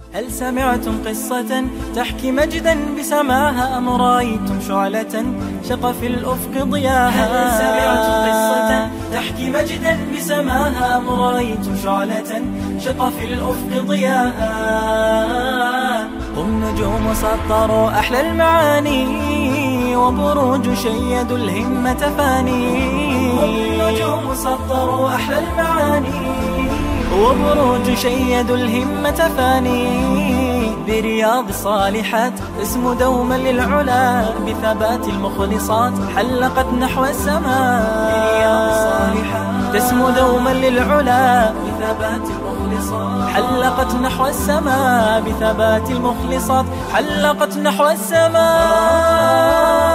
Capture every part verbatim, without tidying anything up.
هل سمعتم قصة تحكي مجدا بسماها أم رأيتم شعلة شق في الأفق ضياها؟ هل سمعتم قصة تحكي مجدا بسماها أم رأيتم شعلة شق في الأفق ضياها؟ هم نجوم سطروا أحلى المعاني وبروج شيدوا الهمة فاني. هم نجوم سطروا أحلى المعاني وبروج شيدوا الهمة فاني. برياض الصالحات اسم دوما للعلا بثبات المخلصات حلقت نحو السماء. برياض الصالحات اسم دوما للعلا بثبات المخلصات حلقت نحو السماء. بثبات المخلصات حلقت نحو السماء.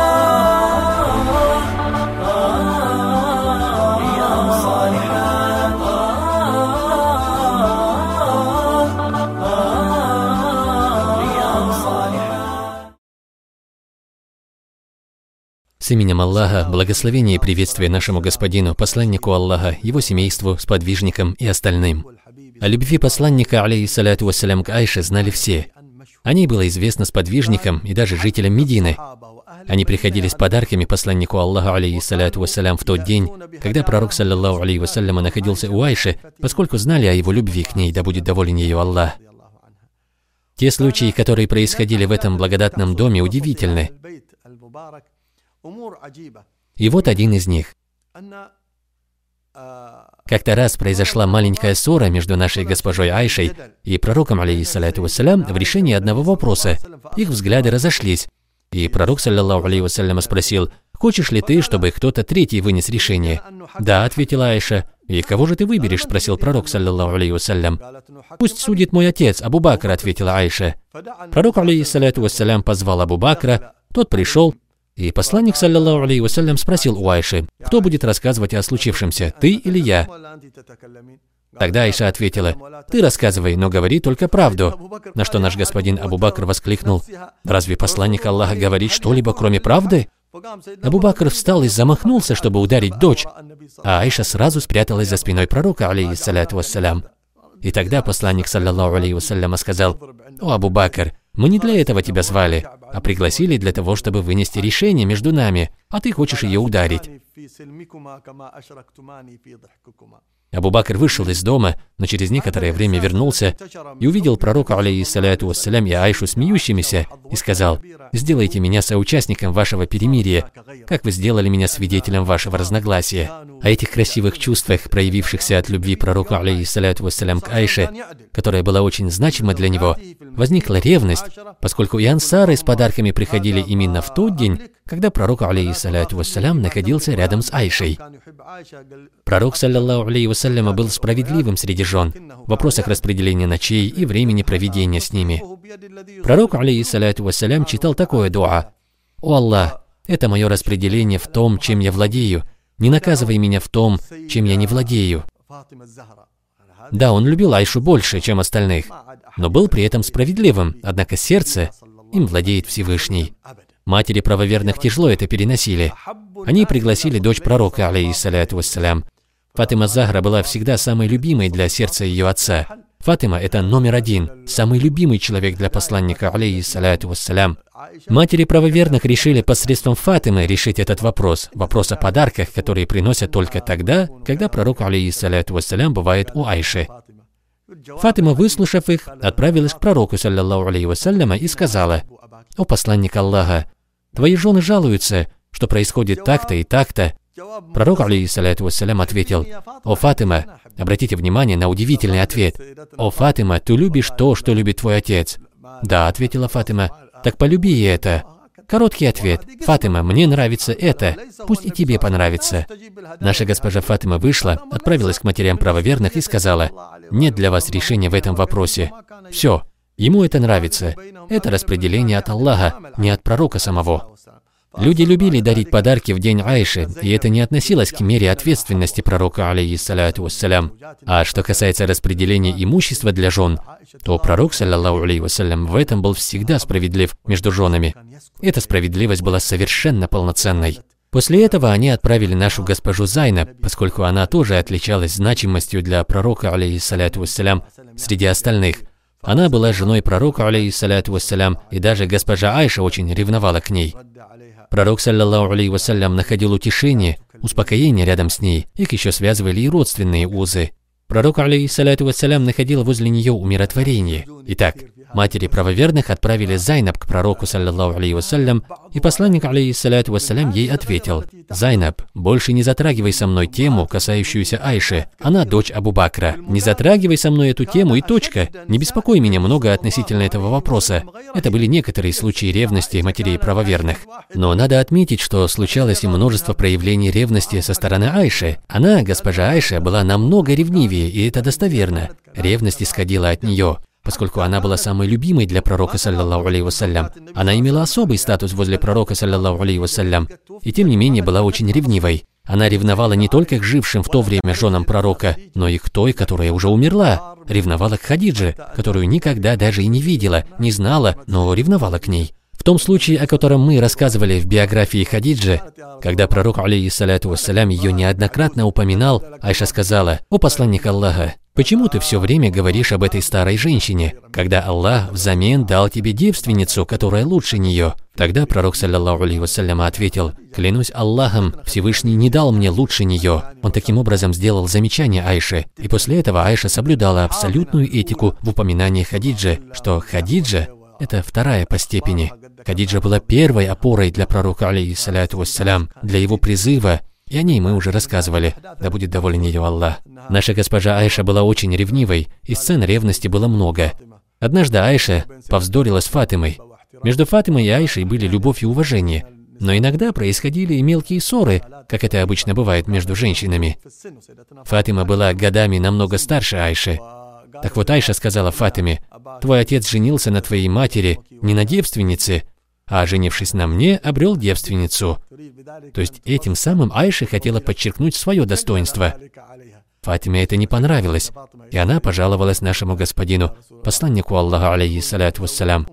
С именем Аллаха, благословение и приветствие нашему Господину, посланнику Аллаха, его семейству, сподвижникам и остальным. О любви посланника, алейхиссаляту вассалям, к Айше знали все. О ней было известно сподвижникам и даже жителям Медины. Они приходили с подарками посланнику Аллаха, алейхиссаляту вассалям, в тот день, когда пророк, саллаллаху алейхи вассалям, находился у Айши, поскольку знали о его любви к ней, да будет доволен ее Аллах. Те случаи, которые происходили в этом благодатном доме, удивительны. И вот один из них. Как-то раз произошла маленькая ссора между нашей госпожой Айшей и пророком, алейхиссаляту вассалям, в решении одного вопроса. Их взгляды разошлись. И пророк, саллаллаху алейхи вассалям, спросил: «Хочешь ли ты, чтобы кто-то третий вынес решение?» «Да», — ответила Айша. «И кого же ты выберешь?» — спросил пророк, саллаллаху алейхи вассалям. «Пусть судит мой отец, Абу Бакр», — ответила Айша. Пророк, алейхиссаляту вассалям, позвал Абу Бакра, тот пришел. И посланник, саллаллаху алейхи вассалям, спросил у Айши: «Кто будет рассказывать о случившемся, ты или я?» Тогда Айша ответила: «Ты рассказывай, но говори только правду». На что наш господин Абу Бакр воскликнул: «Разве посланник Аллаха говорит что-либо, кроме правды?» Абу Бакр встал и замахнулся, чтобы ударить дочь, а Айша сразу спряталась за спиной пророка, алейхиссаляту вассалям. И тогда посланник, саллаллаху алейхи вассалям, сказал: «О, Абу Бакр, мы не для этого тебя звали, а пригласили для того, чтобы вынести решение между нами, а ты хочешь ее ударить». Абу Бакр вышел из дома, но через некоторое время вернулся и увидел пророка, алейхиссаляту вассалям, и Айшу смеющимися, и сказал: «Сделайте меня соучастником вашего перемирия, как вы сделали меня свидетелем вашего разногласия». О этих красивых чувствах, проявившихся от любви пророка, алейхиссаляту вассалям, к Айше, которая была очень значима для него, возникла ревность, поскольку и ансары с подарками приходили именно в тот день, когда пророк, алейхиссаляту вассалям, находился рядом с Айшей. Пророк, саллаллаху алейхи вассалям, был справедливым среди жен в вопросах распределения ночей и времени проведения с ними. Пророк, алейхиссаляту вассалям, читал такое дуа: «О Аллах, это мое распределение в том, чем я владею. Не наказывай меня в том, чем я не владею». Да, он любил Айшу больше, чем остальных, но был при этом справедливым, однако сердце им владеет Всевышний. Матери правоверных тяжело это переносили. Они пригласили дочь пророка, алейхиссаляту вассалям. Фатима Захра была всегда самой любимой для сердца ее отца. Фатима – это номер один, самый любимый человек для посланника, алейхиссаляту вассалям. Матери правоверных решили посредством Фатимы решить этот вопрос, вопрос о подарках, которые приносят только тогда, когда пророк, алейхиссаляту вассалям, бывает у Айши. Фатима, выслушав их, отправилась к пророку, саллаллаху алейхи вассалям, и сказала: «О посланник Аллаха, твои жены жалуются, что происходит так-то и так-то». Пророк, алейхиссаляту вассалям, ответил: «О Фатима», обратите внимание на удивительный ответ: «О Фатима, ты любишь то, что любит твой отец». «Да», — ответила Фатима. «Так полюби и это». Короткий ответ: «Фатима, мне нравится это, пусть и тебе понравится». Наша госпожа Фатима вышла, отправилась к матерям правоверных и сказала: «Нет для вас решения в этом вопросе. Все, ему это нравится. Это распределение от Аллаха, не от пророка самого». Люди любили дарить подарки в день Айши, и это не относилось к мере ответственности пророка, алейхиссаляту вассалям. А что касается распределения имущества для жен, то пророк, саллаллаху алейхи вассалям, в этом был всегда справедлив между женами. Эта справедливость была совершенно полноценной. После этого они отправили нашу госпожу Зайнаб, поскольку она тоже отличалась значимостью для пророка, алейхиссаляту вассалям, среди остальных, Она была женой пророка, алейхиссаляту вассалям, и даже госпожа Айша очень ревновала к ней. Пророк, саллаллаху алейхи вассалям, находил утешение, успокоение рядом с ней. Их еще связывали и родственные узы. Пророк, алейхиссаляту вассалям, находил возле нее умиротворение. Итак, матери правоверных отправили Зайнаб к пророку, саллаллаху алейхи вассалям, и посланник, алейхиссаляту вассалям, ей ответил: «Зайнаб, больше не затрагивай со мной тему, касающуюся Айши. Она дочь Абу Бакра. Не затрагивай со мной эту тему и точка. Не беспокой меня много относительно этого вопроса». Это были некоторые случаи ревности матерей правоверных. Но надо отметить, что случалось и множество проявлений ревности со стороны Айши. Она, госпожа Айша, была намного ревнивее, и это достоверно. Ревность исходила от нее. Поскольку она была самой любимой для пророка, саллаллаху алейхи вассалям, она имела особый статус возле пророка, саллаллаху алейхи вассалям, и тем не менее была очень ревнивой. Она ревновала не только к жившим в то время женам пророка, но и к той, которая уже умерла. Ревновала к Хадидже, которую никогда даже и не видела, не знала, но ревновала к ней. В том случае, о котором мы рассказывали в биографии Хадиджи, когда пророк, алейхиссаляту вассалям, ее неоднократно упоминал, Айша сказала: «О посланник Аллаха, почему ты все время говоришь об этой старой женщине, когда Аллах взамен дал тебе девственницу, которая лучше нее?» Тогда пророк, саллаллаху алейхи вассалям, ответил: «Клянусь Аллахом, Всевышний не дал мне лучше нее». Он таким образом сделал замечание Айше, и после этого Айша соблюдала абсолютную этику в упоминании Хадиджи, что Хадиджа – это вторая по степени. Хадиджа была первой опорой для пророка, алейхиссаляту вассалям, для его призыва, и о ней мы уже рассказывали, да будет доволен ее Аллах. Наша госпожа Айша была очень ревнивой, и сцен ревности было много. Однажды Айша повздорила с Фатимой. Между Фатимой и Айшей были любовь и уважение, но иногда происходили и мелкие ссоры, как это обычно бывает между женщинами. Фатима была годами намного старше Айши. Так вот, Айша сказала Фатиме: «Твой отец женился на твоей матери не на девственнице, а, женившись на мне, обрел девственницу». То есть этим самым Айша хотела подчеркнуть свое достоинство. Фатиме это не понравилось, и она пожаловалась нашему господину, посланнику Аллаха, алейхиссаляту вассалям: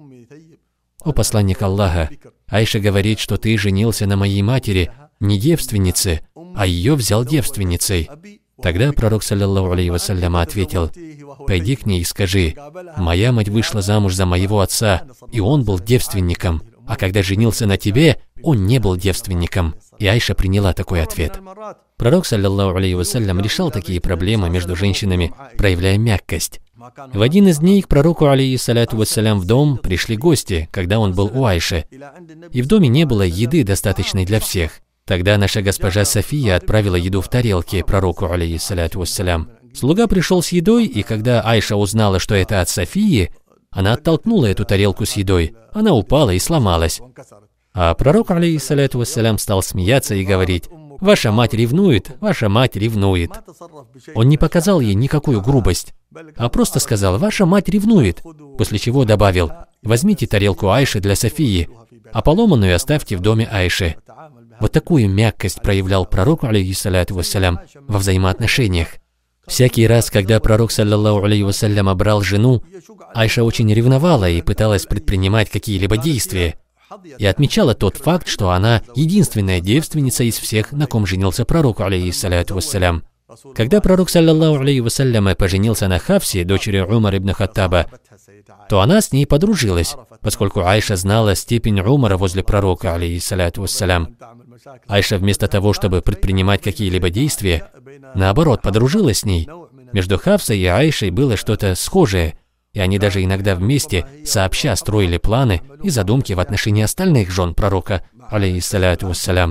«О посланник Аллаха, Айша говорит, что ты женился на моей матери, не девственнице, а ее взял девственницей». Тогда пророк, саллаллаху алейхи вассалям, ответил: «Пойди к ней и скажи: моя мать вышла замуж за моего отца, и он был девственником, а когда женился на тебе, он не был девственником». И Айша приняла такой ответ. Пророк, саллаллаху алейхи вассалям, решал такие проблемы между женщинами, проявляя мягкость. В один из дней к пророку, алейхиссаляту вассалям, в дом пришли гости, когда он был у Айши, и в доме не было еды, достаточной для всех. Тогда наша госпожа София отправила еду в тарелке пророку, алейхиссаляту вассалям. Слуга пришел с едой, и когда Айша узнала, что это от Софии, она оттолкнула эту тарелку с едой. Она упала и сломалась. А пророк, алейхиссаляту вассалям, стал смеяться и говорить: «Ваша мать ревнует, ваша мать ревнует». Он не показал ей никакую грубость, а просто сказал: «Ваша мать ревнует», после чего добавил: «Возьмите тарелку Айши для Софии, а поломанную оставьте в доме Айши». Вот такую мягкость проявлял пророк, алейхиссаляту вассалям, во взаимоотношениях. Всякий раз, когда пророк, саллаллаху алейхи вассалям, брал жену, Айша очень ревновала и пыталась предпринимать какие-либо действия. И отмечала тот факт, что она единственная девственница из всех, на ком женился пророк, алейхиссаляту вассалям. Когда пророк, саллаллаху алейхи вассалям, поженился на Хафсе, дочери Умара ибн Хаттаба, то она с ней подружилась, поскольку Айша знала степень Умара возле пророка, алейхиссаляту вассалям. Айша вместо того, чтобы предпринимать какие-либо действия, наоборот, подружилась с ней. Между Хафсой и Айшей было что-то схожее, и они даже иногда вместе, сообща, строили планы и задумки в отношении остальных жен пророка, алейхиссаляту вассалям.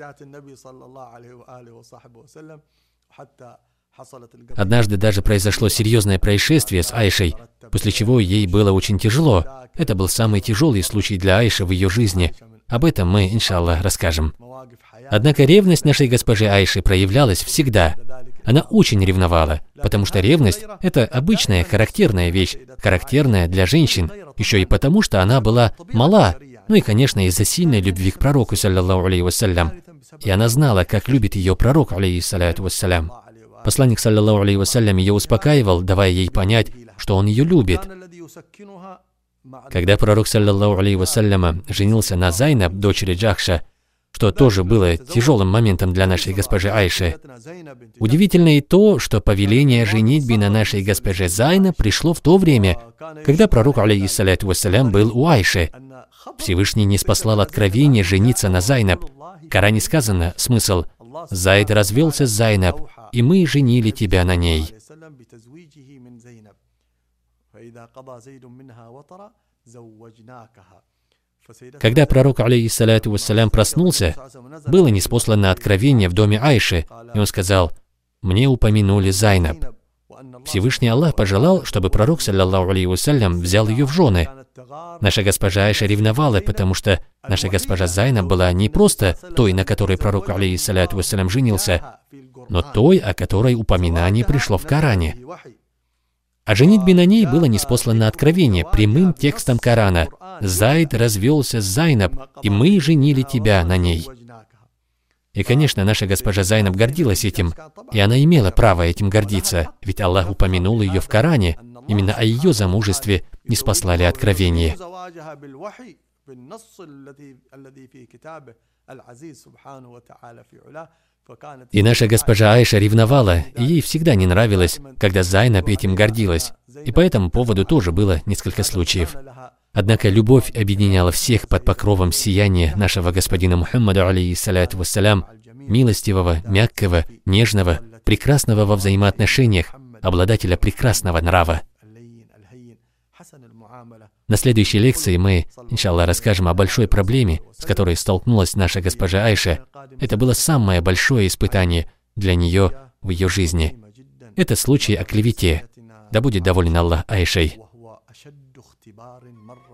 Однажды даже произошло серьезное происшествие с Айшей, после чего ей было очень тяжело. Это был самый тяжелый случай для Айши в ее жизни. Об этом мы, иншаллах, расскажем. Однако ревность нашей госпожи Айши проявлялась всегда. Она очень ревновала, потому что ревность – это обычная, характерная вещь, характерная для женщин, еще и потому, что она была мала, ну и, конечно, из-за сильной любви к пророку, саллаллаху алейхи вассалям. И она знала, как любит ее пророк, алейхиссаляту вассалям. Посланник, саллаллаху алейхи вассалям, ее успокаивал, давая ей понять, что он ее любит. Когда пророк, саллаллаху алейхи вассалям, женился на Зайнаб, дочери Джахша, что тоже было тяжелым моментом для нашей госпожи Айши. Удивительно и то, что повеление о женитьбе на нашей госпоже Зайнаб пришло в то время, когда пророк, алейхиссаляту вассалям, был у Айши. Всевышний не спаслал откровение жениться на Зайнаб. В Коране сказано, смысл: «Зайд развелся с Зайнаб, и мы женили тебя на ней». Когда пророк, алейхиссаляту вассалям, проснулся, было ниспослано откровение в доме Айши, и он сказал: «Мне упомянули Зайнаб». Всевышний Аллах пожелал, чтобы пророк, саллаллаху алейхи вассалям, взял ее в жены. Наша госпожа Айша ревновала, потому что наша госпожа Зайнаб была не просто той, на которой пророк, алейхиссаляту вассалям, женился, но той, о которой упоминание пришло в Коране. О женитьбе на ней было ниспослано откровение прямым текстом Корана: «Зайд развелся с Зайнаб, и мы женили тебя на ней». И, конечно, наша госпожа Зайнаб гордилась этим, и она имела право этим гордиться, ведь Аллах упомянул ее в Коране. Именно о ее замужестве ниспослали откровение. И наша госпожа Айша ревновала, и ей всегда не нравилось, когда Зайнаб этим гордилась, и по этому поводу тоже было несколько случаев. Однако любовь объединяла всех под покровом сияния нашего господина Мухаммада, алейхиссаляту вассалям, милостивого, мягкого, нежного, прекрасного во взаимоотношениях, обладателя прекрасного нрава. На следующей лекции мы, иншаллах, расскажем о большой проблеме, с которой столкнулась наша госпожа Айша. Это было самое большое испытание для нее в ее жизни. Это случай о клевете. Да будет доволен Аллах Айшей.